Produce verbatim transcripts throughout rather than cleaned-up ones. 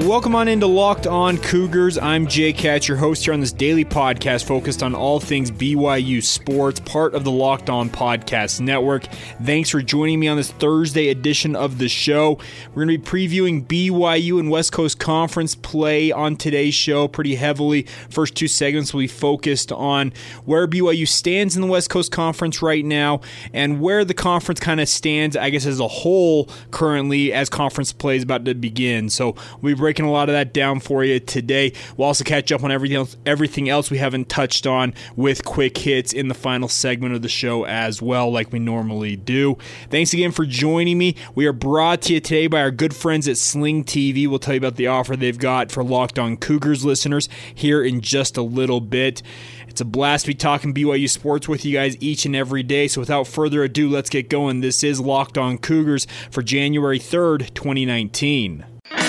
Welcome on into Locked On Cougars. I'm Jay Katz, your host here on this daily podcast focused on all things B Y U sports, part of the Locked On Podcast Network. Thanks for joining me on this Thursday edition of the show. We're going to be previewing B Y U and West Coast Conference play on today's show pretty heavily. First two segments will be focused on where B Y U stands in the West Coast Conference right now and where the conference kind of stands, I guess, as a whole currently as conference play is about to begin. So we'll be breaking a lot of that down for you today. We'll also catch up on everything else, everything else we haven't touched on with quick hits in the final segment of the show as well, like we normally do. Thanks again for joining me. We are brought to you today by our good friends at Sling T V. We'll tell you about the offer they've got for Locked On Cougars listeners here in just a little bit. It's a blast to be talking B Y U sports with you guys each and every day. So without further ado, let's get going. This is Locked On Cougars for January third, twenty nineteen.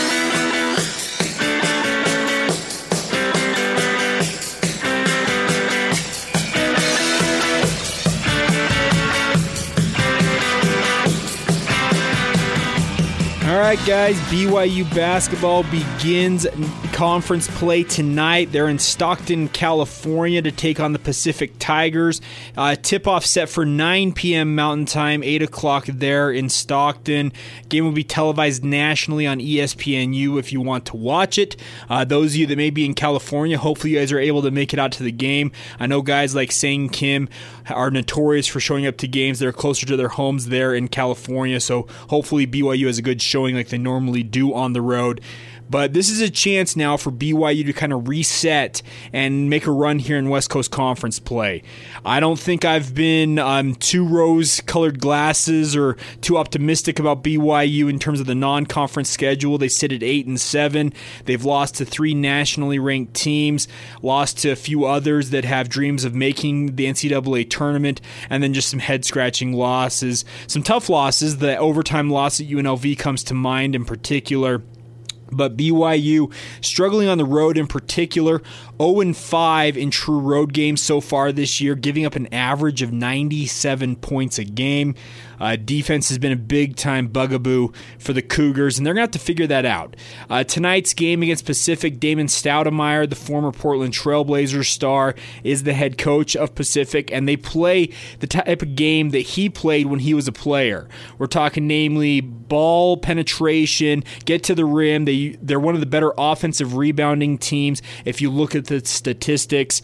All right, guys, B Y U basketball begins conference play tonight. They're in Stockton, California to take on the Pacific Tigers. Uh, tip-off set for nine p.m. Mountain Time, eight o'clock there in Stockton. Game will be televised nationally on E S P N U if you want to watch it. Uh, those of you that may be in California, hopefully you guys are able to make it out to the game. I know guys like Sang Kim are notorious for showing up to games that are closer to their homes there in California, so hopefully B Y U has a good showing like they normally do on the road. But this is a chance now for B Y U to kind of reset and make a run here in West Coast Conference play. I don't think I've been um, too rose-colored glasses or too optimistic about B Y U in terms of the non-conference schedule. They sit at eight and seven. They've lost to three nationally ranked teams, lost to a few others that have dreams of making the N C double A tournament, and then just some head-scratching losses. Some tough losses. The overtime loss at U N L V comes to mind in particular. But B Y U struggling on the road in particular, oh and five in true road games so far this year, giving up an average of ninety-seven points a game. Uh, defense has been a big-time bugaboo for the Cougars, and they're going to have to figure that out. Uh, tonight's game against Pacific, Damon Stoudemire, the former Portland Trailblazers star, is the head coach of Pacific, and they play the type of game that he played when he was a player. We're talking namely ball penetration, get to the rim. They, they're one of the better offensive rebounding teams if you look at the statistics.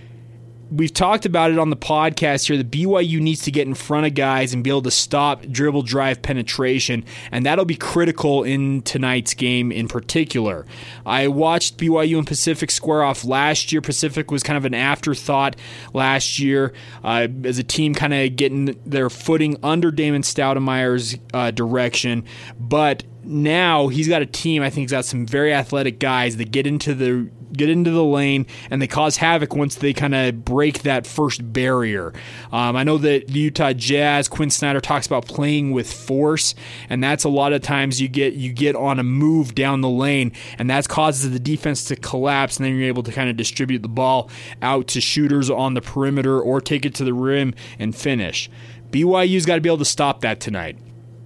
We've talked about it on the podcast here. The B Y U needs to get in front of guys and be able to stop dribble drive penetration, and that'll be critical in tonight's game in particular. I watched B Y U and Pacific square off last year. Pacific was kind of an afterthought last year uh, as a team kind of getting their footing under Damon Stoudemire's uh, direction, but now he's got a team, I think he's got some very athletic guys that get into the get into the lane and they cause havoc once they kind of break that first barrier. Um, I know that the Utah Jazz, Quinn Snyder talks about playing with force, and that's a lot of times you get you get on a move down the lane, and that causes the defense to collapse, and then you're able to kind of distribute the ball out to shooters on the perimeter or take it to the rim and finish. B Y U's got to be able to stop that tonight.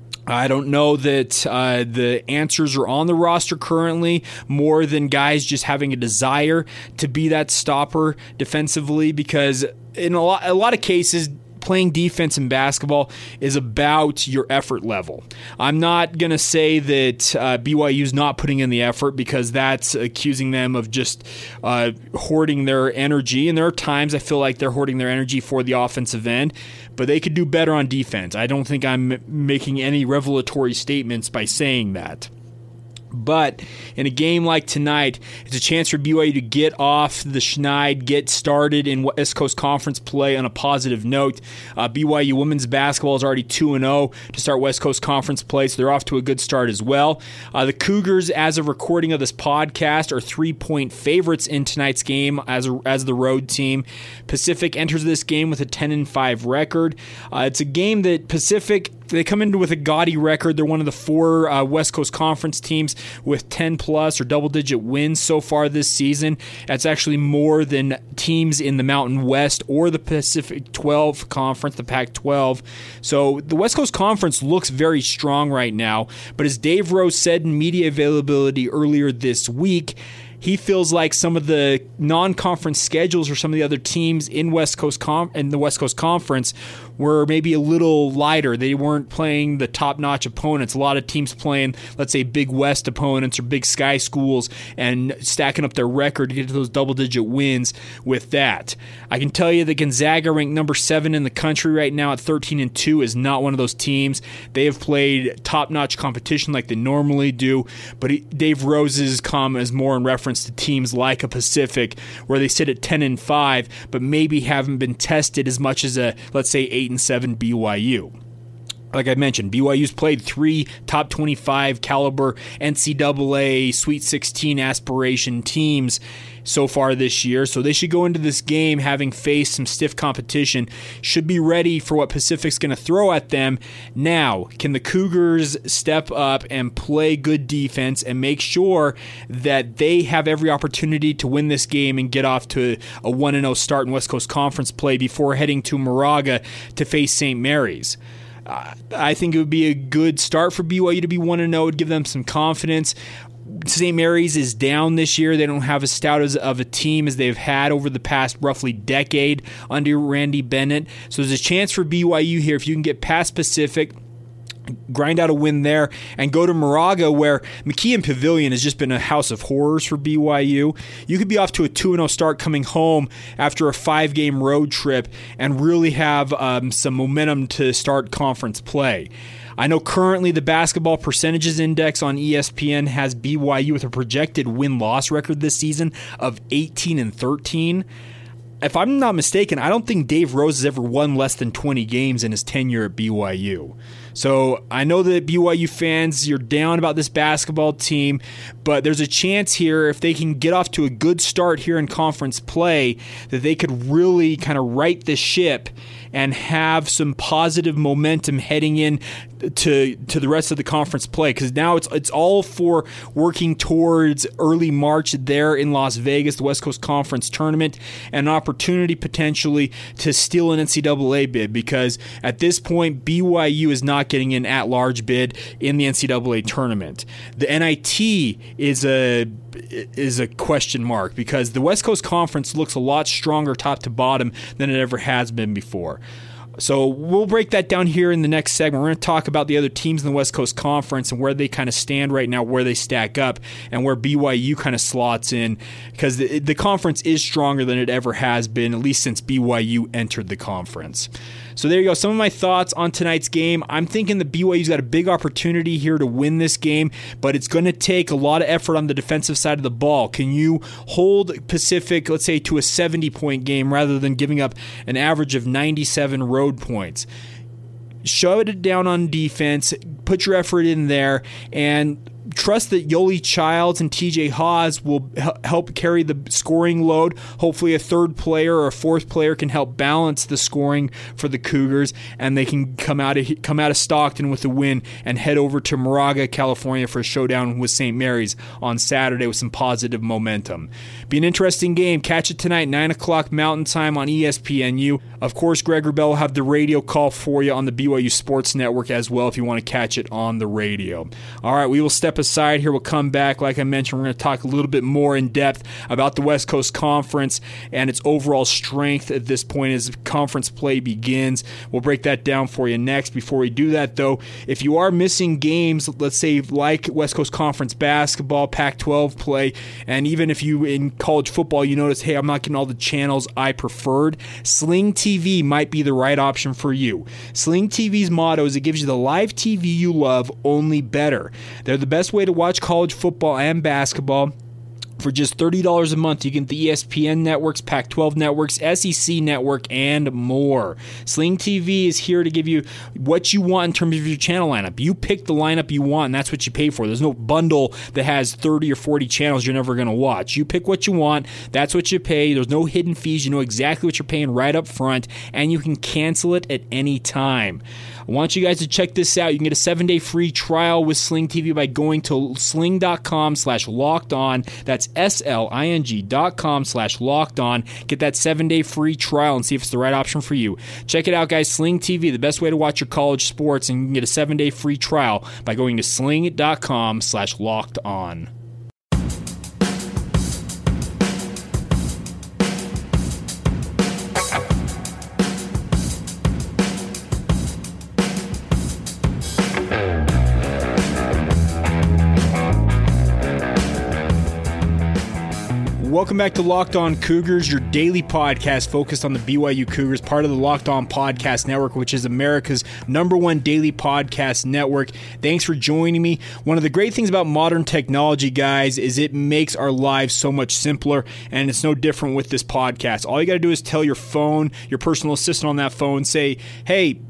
I don't know that uh, the answers are on the roster currently more than guys just having a desire to be that stopper defensively, because in a lot, a lot of cases, playing defense in basketball is about your effort level. I'm not going to say that uh, B Y U's not putting in the effort, because that's accusing them of just uh, hoarding their energy. And there are times I feel like they're hoarding their energy for the offensive end, but they could do better on defense. I don't think I'm making any revelatory statements by saying that. But in a game like tonight, it's a chance for B Y U to get off the schneid, get started in West Coast Conference play on a positive note. Uh, B Y U women's basketball is already two and oh to start West Coast Conference play, so they're off to a good start as well. Uh, the Cougars, as of recording of this podcast, are three-point favorites in tonight's game as a, as the road team. Pacific enters this game with a ten and five record. Uh, it's a game that Pacific They come in with a gaudy record. They're one of the four uh, West Coast Conference teams with ten plus or double-digit wins so far this season. That's actually more than teams in the Mountain West or the Pacific twelve Conference, the Pac twelve. So the West Coast Conference looks very strong right now. But as Dave Rose said in media availability earlier this week, he feels like some of the non-conference schedules or some of the other teams in West Coast Com- in the West Coast Conference were maybe a little lighter. They weren't playing the top-notch opponents. A lot of teams playing, let's say, Big West opponents or Big Sky schools and stacking up their record to get to those double-digit wins with that. I can tell you that Gonzaga, ranked number seven in the country right now at thirteen and two, is not one of those teams. They have played top-notch competition like they normally do, but he, Dave Rose's comment is more in reference to teams like a Pacific where they sit at ten and five, but maybe haven't been tested as much as a, let's say, eight and seven B Y U. Like I mentioned, B Y U's played three top twenty-five caliber N C double A Sweet sixteen aspiration teams so far this year, so they should go into this game having faced some stiff competition, should be ready for what Pacific's going to throw at them. Now, can the Cougars step up and play good defense and make sure that they have every opportunity to win this game and get off to a one and oh start in West Coast Conference play before heading to Moraga to face Saint Mary's? Uh, I think it would be a good start for B Y U to be one and oh. It would give them some confidence. Saint Mary's is down this year. They don't have as stout as, of a team as they've had over the past roughly decade under Randy Bennett. So there's a chance for B Y U here if you can get past Pacific, grind out a win there, and go to Moraga, where McKeon Pavilion has just been a house of horrors for B Y U. You could be off to a two and oh start coming home after a five-game road trip and really have um, some momentum to start conference play. I know currently the basketball percentages index on E S P N has B Y U with a projected win-loss record this season of eighteen and thirteen. If I'm not mistaken, I don't think Dave Rose has ever won less than twenty games in his tenure at B Y U. So I know that B Y U fans, you're down about this basketball team, but there's a chance here if they can get off to a good start here in conference play that they could really kind of right the ship and have some positive momentum heading in to to the rest of the conference play, because now it's it's all for working towards early March there in Las Vegas, the West Coast Conference tournament, and an opportunity potentially to steal an N C double A bid, because at this point B Y U is not getting an at-large bid in the N C double A tournament. The N I T is a is a question mark because the West Coast Conference looks a lot stronger top to bottom than it ever has been before. So we'll break that down here in the next segment. We're going to talk about the other teams in the West Coast Conference and where they kind of stand right now, where they stack up, and where B Y U kind of slots in, because the, the conference is stronger than it ever has been, at least since B Y U entered the conference. So there you go. Some of my thoughts on tonight's game. I'm thinking that B Y U's got a big opportunity here to win this game, but it's going to take a lot of effort on the defensive side of the ball. Can you hold Pacific, let's say, to a seventy-point game rather than giving up an average of ninety-seven road points? Shove it down on defense, put your effort in there, and trust that Yoli Childs and T J Haws will help carry the scoring load. Hopefully a third player or a fourth player can help balance the scoring for the Cougars, and they can come out of come out of Stockton with a win and head over to Moraga, California for a showdown with Saint Mary's on Saturday with some positive momentum. Be an interesting game. Catch it tonight, nine o'clock Mountain Time on E S P N U. Of course, Greg Wrubell will have the radio call for you on the B Y U Sports Network as well if you want to catch it on the radio. All right, we will step aside here. We'll come back. Like I mentioned, we're going to talk a little bit more in depth about the West Coast Conference and its overall strength at this point as conference play begins. We'll break that down for you next. Before we do that, though, if you are missing games, let's say like West Coast Conference basketball, Pac twelve play, and even if you in college football, you notice, hey, I'm not getting all the channels I preferred, Sling T V might be the right option for you. Sling T V's motto is it gives you the live T V you love, only better. They're the best way to watch college football and basketball. For just thirty dollars a month, you get the E S P N networks, Pac twelve networks, S E C network, and more. Sling T V is here to give you what you want in terms of your channel lineup. You pick the lineup you want, and that's what you pay for. There's no bundle that has thirty or forty channels you're never going to watch. You pick what you want, that's what you pay. There's no hidden fees. You know exactly what you're paying right up front, and you can cancel it at any time. I want you guys to check this out. You can get a seven-day free trial with Sling T V by going to sling.com slash locked on. That's S-L-I-N-G dot com slash locked on. Get that seven-day free trial and see if it's the right option for you. Check it out, guys. Sling T V, the best way to watch your college sports, and you can get a seven-day free trial by going to sling.com slash locked on. Welcome back to Locked On Cougars, your daily podcast focused on the B Y U Cougars, part of the Locked On Podcast Network, which is America's number one daily podcast network. Thanks for joining me. One of the great things about modern technology, guys, is it makes our lives so much simpler, and it's no different with this podcast. All you got to do is tell your phone, your personal assistant on that phone, say, hey,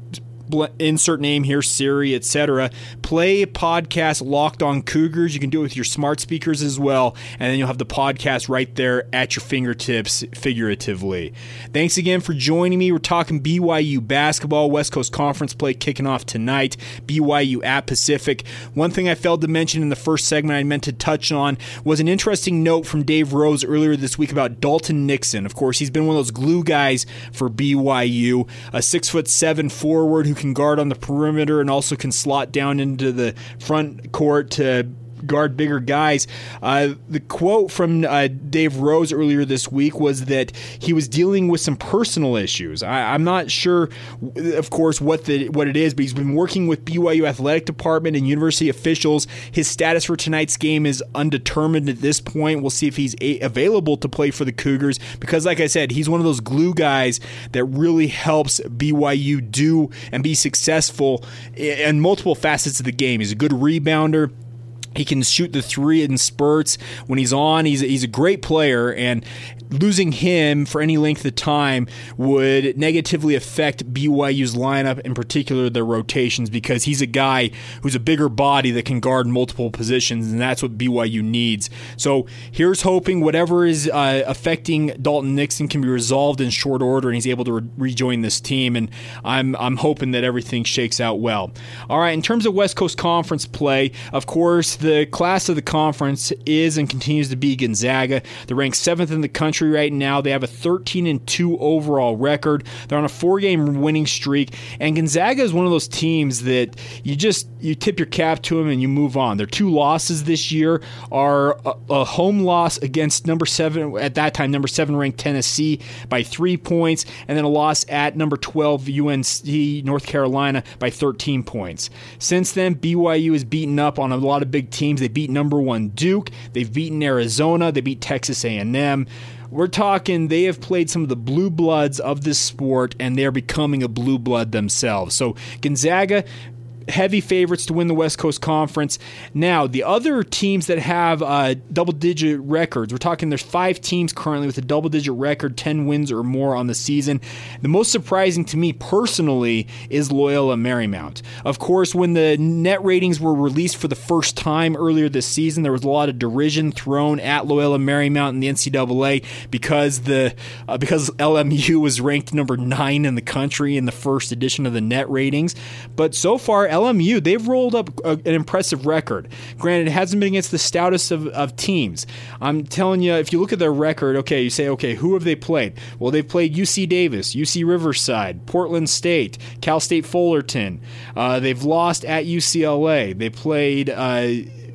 insert name here, Siri, et cetera. Play podcast Locked On Cougars. You can do it with your smart speakers as well, and then you'll have the podcast right there at your fingertips, figuratively. Thanks again for joining me. We're talking B Y U basketball, West Coast Conference play kicking off tonight, B Y U at Pacific. One thing I failed to mention in the first segment I meant to touch on was an interesting note from Dave Rose earlier this week about Dalton Nixon. Of course, he's been one of those glue guys for B Y U, a six foot seven forward who can guard on the perimeter and also can slot down into the front court to guard bigger guys. Uh, the quote from uh, Dave Rose earlier this week was that he was dealing with some personal issues. I, I'm not sure, of course, what the what it is, but he's been working with B Y U athletic department and university officials. His status for tonight's game is undetermined at this point. We'll see if he's a- available to play for the Cougars because, like I said, he's one of those glue guys that really helps B Y U do and be successful in multiple facets of the game. He's a good rebounder. He can shoot the three in spurts. When he's on, he's, he's a great player, and losing him for any length of time would negatively affect B Y U's lineup, in particular their rotations, because he's a guy who's a bigger body that can guard multiple positions, and that's what B Y U needs. So here's hoping whatever is uh, affecting Dalton Nixon can be resolved in short order, and he's able to re- rejoin this team, and I'm, I'm hoping that everything shakes out well. All right, in terms of West Coast Conference play, of course, the class of the conference is and continues to be Gonzaga. They're ranked seventh in the country right now. They have a thirteen and two overall record. They're on a four-game winning streak, and Gonzaga is one of those teams that you just you tip your cap to them and you move on. Their two losses this year are a, a home loss against number seven at that time, number seven ranked Tennessee by three points, and then a loss at number twelve U N C North Carolina by thirteen points. Since then, B Y U has beaten up on a lot of big teams. They beat number one Duke. They've beaten Arizona. They beat Texas A and M. We're talking they have played some of the blue bloods of this sport, and they're becoming a blue blood themselves. So Gonzaga, heavy favorites to win the West Coast Conference. Now, the other teams that have uh, double-digit records, we're talking there's five teams currently with a double-digit record, ten wins or more on the season. The most surprising to me personally is Loyola Marymount. Of course, when the net ratings were released for the first time earlier this season, there was a lot of derision thrown at Loyola Marymount in the N C double A because the uh, because L M U was ranked number nine in the country in the first edition of the net ratings. But so far, L M U, they've rolled up a, an impressive record. Granted, it hasn't been against the stoutest of, of teams. I'm telling you, if you look at their record, okay, you say, okay, who have they played? Well, they've played U C Davis, U C Riverside, Portland State, Cal State Fullerton. Uh, they've lost at U C L A. They played Uh,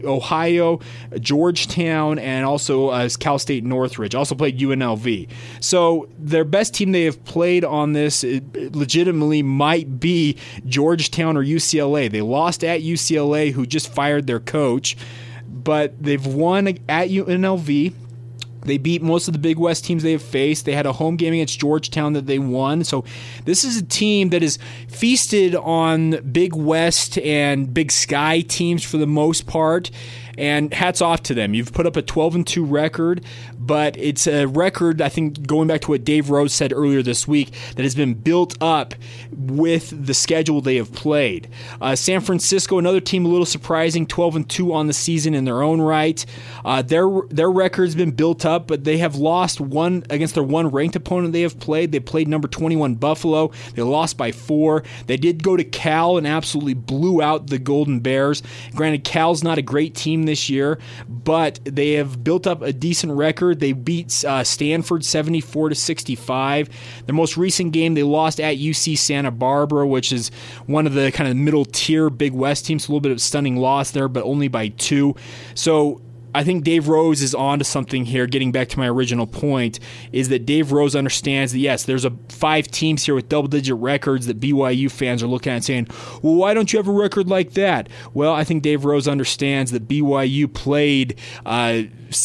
Ohio, Georgetown, and also uh, Cal State Northridge. Also played U N L V. So their best team they have played on this it legitimately might be Georgetown or U C L A. They lost at U C L A, who just fired their coach, but they've won at U N L V. They beat most of the Big West teams they have faced. They had a home game against Georgetown that they won. So this is a team that is feasted on Big West and Big Sky teams for the most part. And hats off to them. You've put up a twelve and two record, but it's a record, I think, going back to what Dave Rose said earlier this week, that has been built up with the schedule they have played. Uh, San Francisco, another team a little surprising, twelve and two on the season in their own right. Uh, their their record's been built up, but they have lost one against their one ranked opponent they have played. They played number twenty-one Buffalo. They lost by four. They did go to Cal and absolutely blew out the Golden Bears. Granted, Cal's not a great team this year, but they have built up a decent record. They beat uh, Stanford seventy-four to sixty-five. Their most recent game, they lost at U C Santa Barbara, which is one of the kind of middle tier Big West teams. A little bit of a stunning loss there, but only by two. So I think Dave Rose is on to something here, getting back to my original point, is that Dave Rose understands that, yes, there's a five teams here with double-digit records that B Y U fans are looking at and saying, well, why don't you have a record like that? Well, I think Dave Rose understands that B Y U played uh,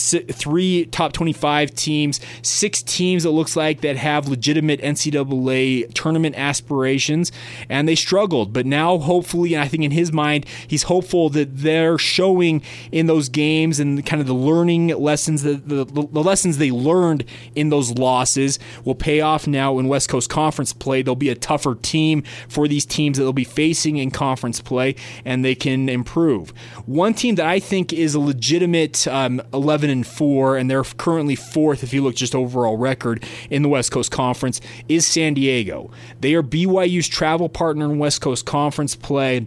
three top twenty-five teams, six teams it looks like that have legitimate N C double A tournament aspirations, and they struggled. But now, hopefully, and I think in his mind, he's hopeful that they're showing in those games and kind of the learning lessons, the, the, the lessons they learned in those losses will pay off now in West Coast Conference play. They'll be a tougher team for these teams that they'll be facing in conference play, and they can improve. One team that I think is a legitimate um, eleven and four, and they're currently fourth if you look just overall record in the West Coast Conference, is San Diego. They are B Y U's travel partner in West Coast Conference play.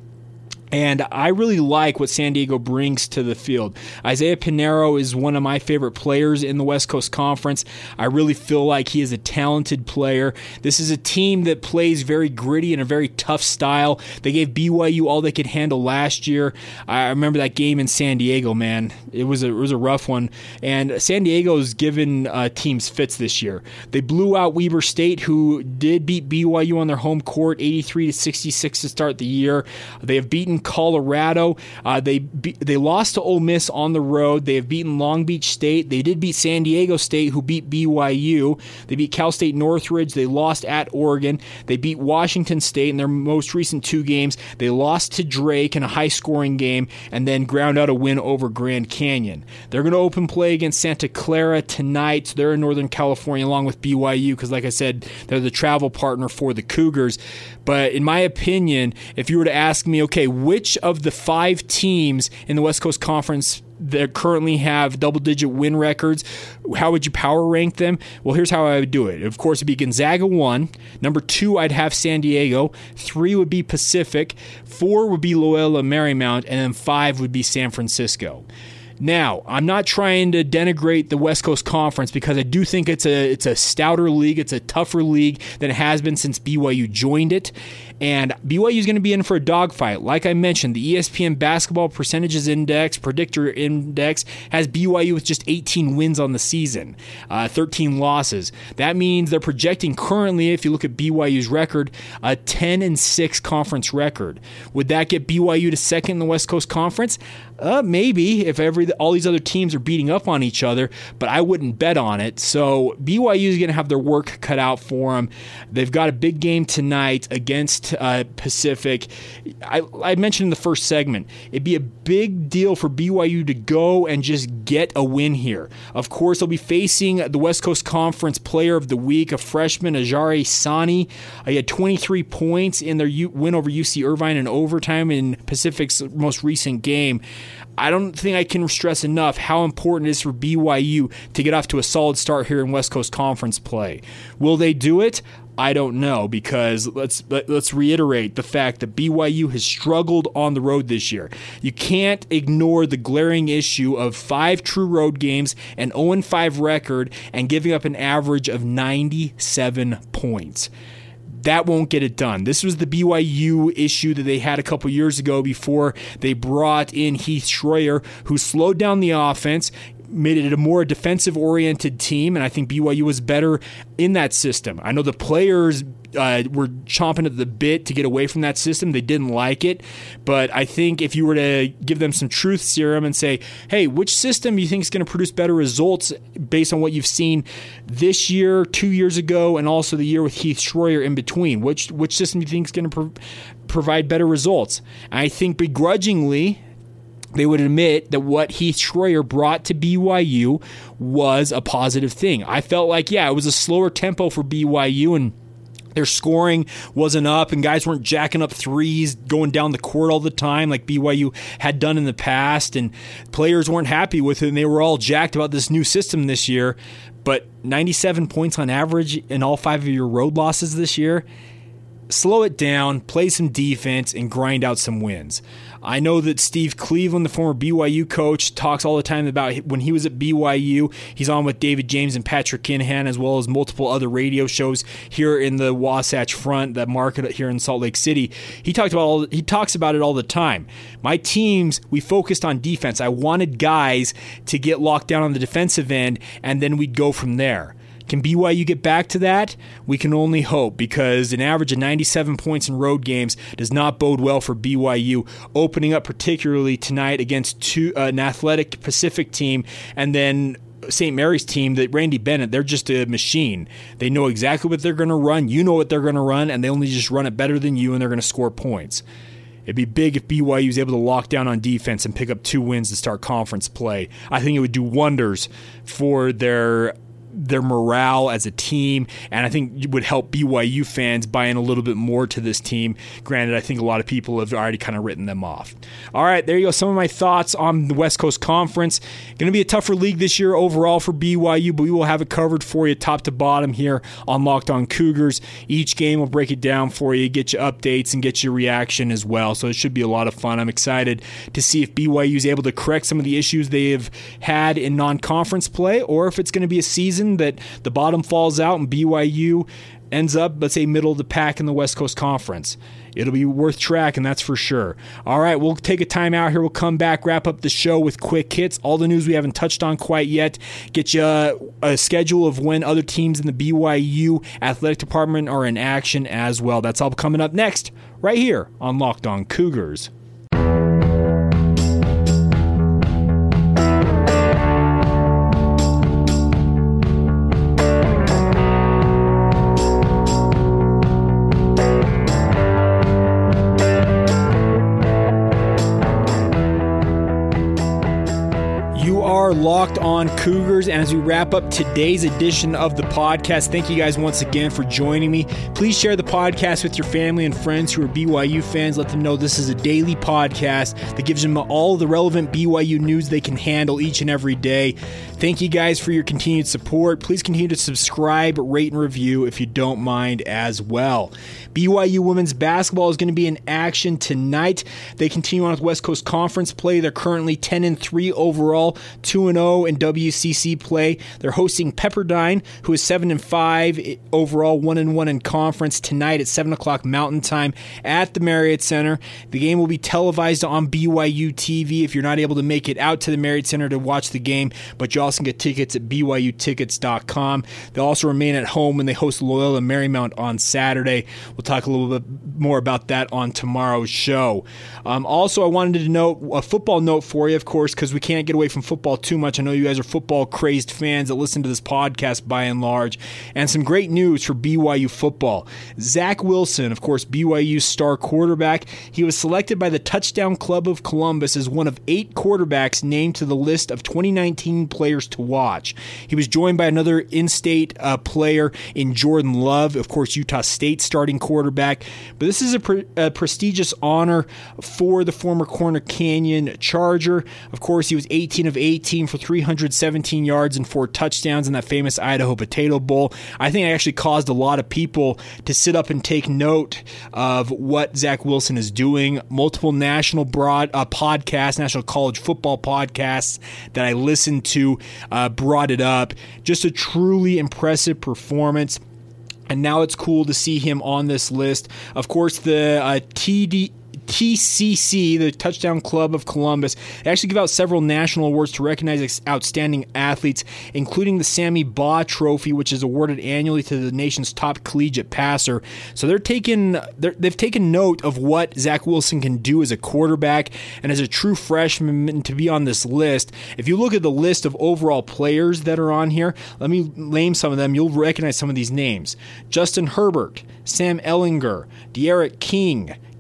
And I really like what San Diego brings to the field. Isaiah Pinheiro is one of my favorite players in the West Coast Conference. I really feel like he is a talented player. This is a team that plays very gritty and a very tough style. They gave B Y U all they could handle last year. I remember that game in San Diego, man. It was a, it was a rough one. And San Diego's given uh, teams fits this year. They blew out Weber State, who did beat B Y U on their home court, eighty-three to sixty-six to start the year. They have beaten Colorado. Uh, they be, they lost to Ole Miss on the road. They have beaten Long Beach State. They did beat San Diego State, who beat B Y U. They beat Cal State Northridge. They lost at Oregon. They beat Washington State in their most recent two games. They lost to Drake in a high-scoring game and then ground out a win over Grand Canyon. They're going to open play against Santa Clara tonight. So they're in Northern California along with B Y U because, like I said, they're the travel partner for the Cougars. But in my opinion, if you were to ask me, okay, which of the five teams in the West Coast Conference that currently have double-digit win records, how would you power rank them? Well, here's how I would do it. Of course, it'd be Gonzaga one. Number two, I'd have San Diego. Three would be Pacific. Four would be Loyola Marymount. And then five would be San Francisco. Now, I'm not trying to denigrate the West Coast Conference because I do think it's a it's a stouter league, it's a tougher league than it has been since B Y U joined it. And B Y U is going to be in for a dogfight. Like I mentioned, the E S P N Basketball Percentages Index, Predictor Index, has B Y U with just eighteen wins on the season, uh, thirteen losses. That means they're projecting currently, if you look at B Y U's record, a ten and six conference record. Would that get B Y U to second in the West Coast Conference? Uh, maybe, if every all these other teams are beating up on each other, but I wouldn't bet on it. So B Y U is going to have their work cut out for them. They've got a big game tonight against uh, Pacific. I, I mentioned in the first segment, it'd be a big deal for B Y U to go and just get a win here. Of course, they'll be facing the West Coast Conference Player of the Week, a freshman, Ajare Sani. Uh, he had twenty-three points in their U- win over U C Irvine in overtime in Pacific's most recent game. I don't think I can stress enough how important it is for B Y U to get off to a solid start here in West Coast Conference play. Will they do it? I don't know, because let's let's reiterate the fact that B Y U has struggled on the road this year. You can't ignore the glaring issue of five true road games, an oh and five record, and giving up an average of ninety-seven points. That won't get it done. This was the B Y U issue that they had a couple years ago before they brought in Heath Schroyer, who slowed down the offense, made it a more defensive-oriented team, and I think B Y U was better in that system. I know the players uh, were chomping at the bit to get away from that system. They didn't like it, but I think if you were to give them some truth serum and say, hey, which system do you think is going to produce better results based on what you've seen this year, two years ago, and also the year with Heath Schroyer in between? Which, which system do you think is going to pro- provide better results? I think begrudgingly, they would admit that what Heath Schroyer brought to B Y U was a positive thing. I felt like, yeah, it was a slower tempo for B Y U, and their scoring wasn't up, and guys weren't jacking up threes, going down the court all the time like B Y U had done in the past, and players weren't happy with it, and they were all jacked about this new system this year. But ninety-seven points on average in all five of your road losses this year, slow it down, play some defense, and grind out some wins. I know that Steve Cleveland, the former B Y U coach, talks all the time about when he was at B Y U. He's on with David James and Patrick Kinahan, as well as multiple other radio shows here in the Wasatch Front, that market here in Salt Lake City. He talked about all, he talks about it all the time. My teams, we focused on defense. I wanted guys to get locked down on the defensive end, and then we'd go from there. Can B Y U get back to that? We can only hope, because an average of ninety-seven points in road games does not bode well for B Y U, opening up particularly tonight against two, uh, an athletic Pacific team, and then Saint Mary's team that Randy Bennett, they're just a machine. They know exactly what they're going to run. You know what they're going to run, and they only just run it better than you, and they're going to score points. It'd be big if B Y U is able to lock down on defense and pick up two wins to start conference play. I think it would do wonders for their their morale as a team, and I think it would help B Y U fans buy in a little bit more to this team. Granted, I think a lot of people have already kind of written them off. All right, there you go. Some of my thoughts on the West Coast Conference. Going to be a tougher league this year overall for B Y U, but we will have it covered for you top to bottom here on Locked On Cougars. Each game will break it down for you, get you updates, and get your reaction as well. So it should be a lot of fun. I'm excited to see if B Y U is able to correct some of the issues they have had in non-conference play, or if it's going to be a season that the bottom falls out and B Y U ends up, let's say, middle of the pack in the West Coast Conference. It'll be worth tracking, that's for sure. All right, we'll take a time out here. We'll come back, wrap up the show with quick hits, all the news we haven't touched on quite yet, get you a, a schedule of when other teams in the B Y U athletic department are in action as well. That's all coming up next, right here on Locked On Cougars. Locked On Cougars, and as we wrap up today's edition of the podcast, thank you guys once again for joining me. Please share the podcast with your family and friends who are B Y U fans. Let them know this is a daily podcast that gives them all the relevant B Y U news they can handle each and every day. Thank you guys for your continued support. Please continue to subscribe, rate, and review if you don't mind as well. B Y U women's basketball is going to be in action tonight. They continue on with West Coast Conference play. They're currently ten and three overall, two and oh in W C C play. They're hosting Pepperdine, who is seven and five overall, one and one in conference, tonight at seven o'clock Mountain Time at the Marriott Center. The game will be televised on B Y U T V if you're not able to make it out to the Marriott Center to watch the game, but you also can get tickets at B Y U tickets dot com. They'll also remain at home when they host Loyola Marymount on Saturday. We'll talk a little bit more about that on tomorrow's show. Um, also, I wanted to note a football note for you, of course, because we can't get away from football too much. I know you guys are football-crazed fans that listen to this podcast by and large. And some great news for B Y U football. Zach Wilson, of course, B Y U's star quarterback, he was selected by the Touchdown Club of Columbus as one of eight quarterbacks named to the list of twenty nineteen players to watch. He was joined by another in-state uh, player in Jordan Love, of course, Utah State starting quarterback. But this is a, pre- a prestigious honor for the former Corner Canyon Charger. Of course, he was eighteen of eighteen for three hundred seventeen yards and four touchdowns in that famous Idaho Potato Bowl. I think it actually caused a lot of people to sit up and take note of what Zach Wilson is doing. Multiple national broad uh, podcasts, national college football podcasts that I listened to uh, brought it up. Just a truly impressive performance. And now it's cool to see him on this list. Of course, the uh, T D... T C C, the Touchdown Club of Columbus, they actually give out several national awards to recognize outstanding athletes, including the Sammy Baugh Trophy, which is awarded annually to the nation's top collegiate passer. So they're taking, they're, they've taken note of what Zach Wilson can do as a quarterback and as a true freshman to be on this list. If you look at the list of overall players that are on here, let me name some of them. You'll recognize some of these names. Justin Herbert, Sam Ehlinger, De'Aaron King,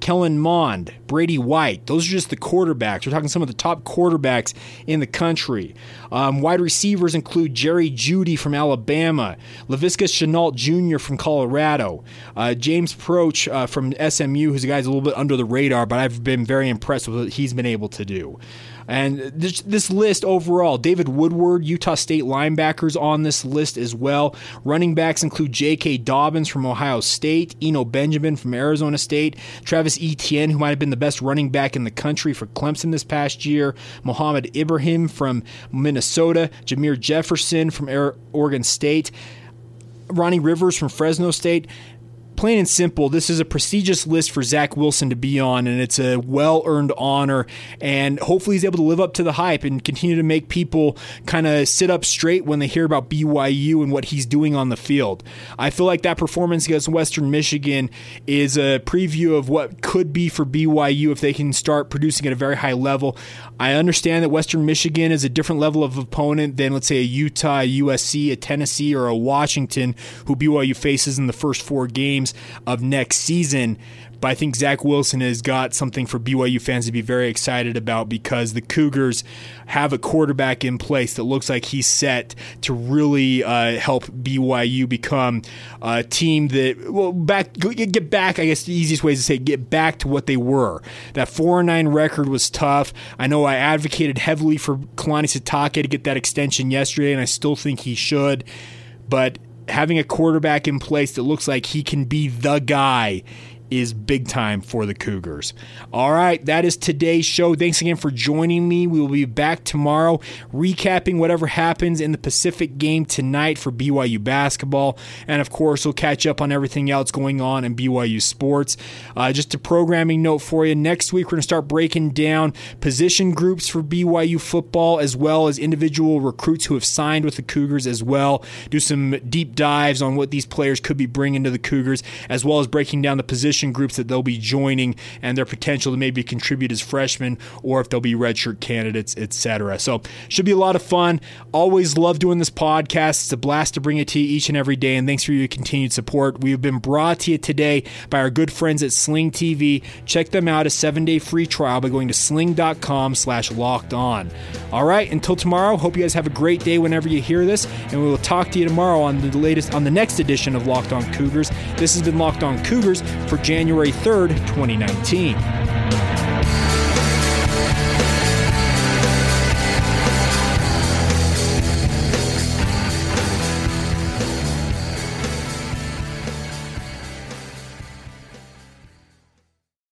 Kellen Mond, Brady White. Those are just the quarterbacks. We're talking some of the top quarterbacks in the country. Um, wide receivers include Jerry Jeudy from Alabama, Laviska Shenault Junior from Colorado, uh, James Proch uh, from S M U, who's a guy who's a little bit under the radar, but I've been very impressed with what he's been able to do. And this, this list overall, David Woodward, Utah State linebackers on this list as well. Running backs include J K. Dobbins from Ohio State, Eno Benjamin from Arizona State, Travis Etienne, who might have been the best running back in the country for Clemson this past year, Mohamed Ibrahim from Minnesota, Jameer Jefferson from Oregon State, Ronnie Rivers from Fresno State. Plain and simple, this is a prestigious list for Zach Wilson to be on, and it's a well-earned honor, and hopefully he's able to live up to the hype and continue to make people kind of sit up straight when they hear about B Y U and what he's doing on the field. I feel like that performance against Western Michigan is a preview of what could be for B Y U if they can start producing at a very high level. I understand that Western Michigan is a different level of opponent than, let's say, a Utah, a U S C, a Tennessee, or a Washington, who B Y U faces in the first four games of next season. But I think Zach Wilson has got something for B Y U fans to be very excited about, because the Cougars have a quarterback in place that looks like he's set to really uh, help B Y U become a team that, well, back get back, I guess the easiest way is to say get back to what they were. That four and nine record was tough. I know I advocated heavily for Kalani Sitake to get that extension yesterday, and I still think he should. But having a quarterback in place that looks like he can be the guy is big time for the Cougars. All right, that is today's show. Thanks again for joining me. We will be back tomorrow recapping whatever happens in the Pacific game tonight for B Y U basketball. And of course, we'll catch up on everything else going on in B Y U sports. Uh, just a programming note for you. Next week, we're going to start breaking down position groups for B Y U football, as well as individual recruits who have signed with the Cougars as well. Do some deep dives on what these players could be bringing to the Cougars, as well as breaking down the position groups that they'll be joining and their potential to maybe contribute as freshmen, or if they'll be redshirt candidates, et cetera. So should be a lot of fun. Always love doing this podcast. It's a blast to bring it to you each and every day, and thanks for your continued support. We have been brought to you today by our good friends at Sling T V. Check them out, a seven-day free trial by going to sling.com slash locked on. All right, until tomorrow, hope you guys have a great day whenever you hear this, and we will talk to you tomorrow on the latest, on the next edition of Locked On Cougars. This has been Locked On Cougars for January third, twenty nineteen.